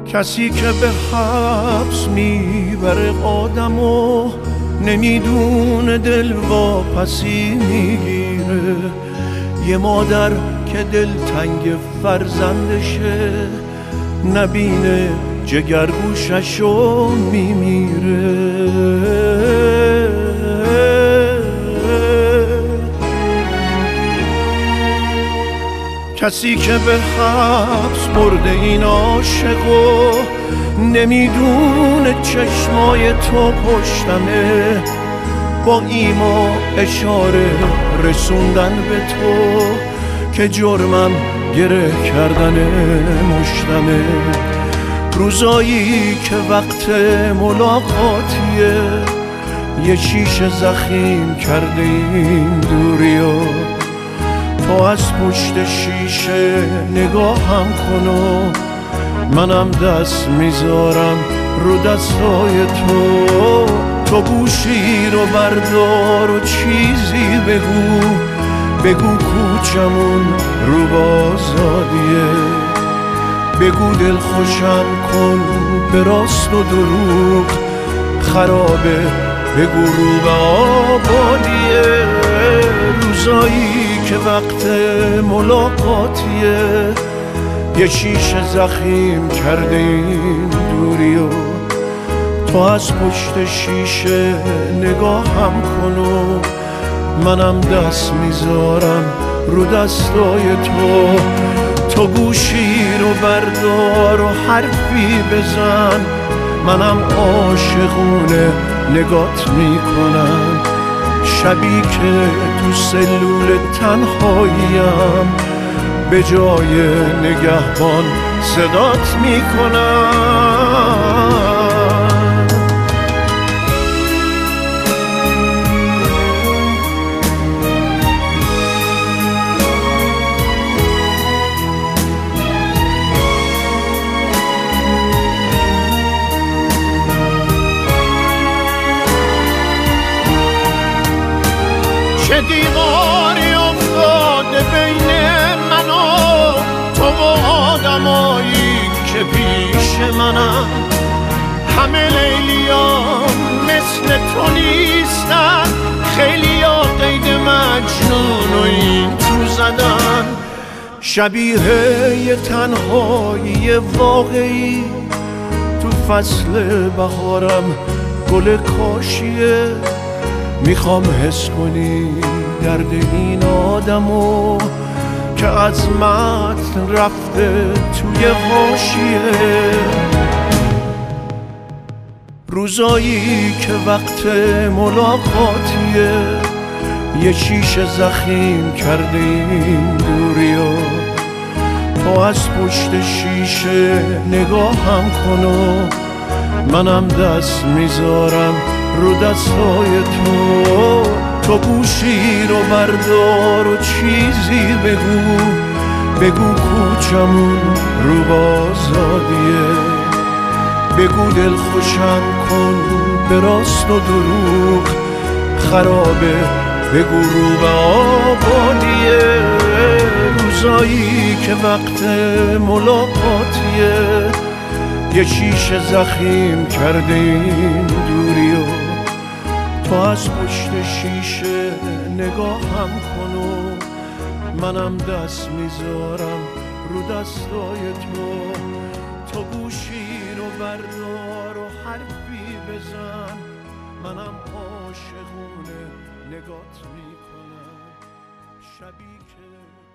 کسی که به حبس میبره آدمو نمیدونه دل واپسی میگیره. یه مادر که دلتنگ فرزندشه نبینه جگرگوششو میمیره. کسی که به حبس برده این عاشقو نمیدونه چشمای تو پشتمه، با ایما اشاره رسوندن به تو که جرمم گره کردن مشتمه. روزایی که وقت ملاقاتیه یه شیشه زخیم کرده این دوریو، تو از پشت شیشه نگاهم کن و منم دست میذارم رو دستای تو. تو گوشی رو بردار و چیزی بگو کوچمون رو بازادیه. بگو دل خوشم کن به راست و دروغ خرابه، بگو رو به آبادیه. روزایی که وقت ملاقاتیه یه شیشه زخیم کرده این دوریو، تو از پشت شیشه نگاهم کن و منم دست میذارم رو دستای تو. تو گوشی رو بردار و حرفی بزن، منم عاشقونه نگات میکنم. شبی که تو سلول تنهاییم به جای نگهبان صدات میکنم. چه دیواری افتاده بین من و تو و آدمایی که پیش منم. همه لیلیان مثل تو نیستن، خیلی ها قید مجنون و این تو زدن. شبیه یه تنهایی واقعی تو فصل بهارم گل کاشیه. میخوام حس کنی درد این آدمو که از متن رفته توی حاشیه. روزایی که وقت ملاقاتیه یه شیشه زخیم کرده این دوریو، تو از پشت شیشه نگاهم کن و منم دست میذارم رو دستای تو. تو گوشی رو بردار و چیزی بگو کوچمون رو بازادیه. بگو دل خوشم کن به راست و دروغ خرابه، بگو رو به آبادیه. روزایی که وقت ملاقاتیه یه شیشه زخیم کرده این دوریو، تو از پشت شیشه نگاهم کن و منم دست میذارم رو دستای تو. تو گوشی رو بردار و حرفی بزن، منم عاشقونه نگات میکنم. شبی که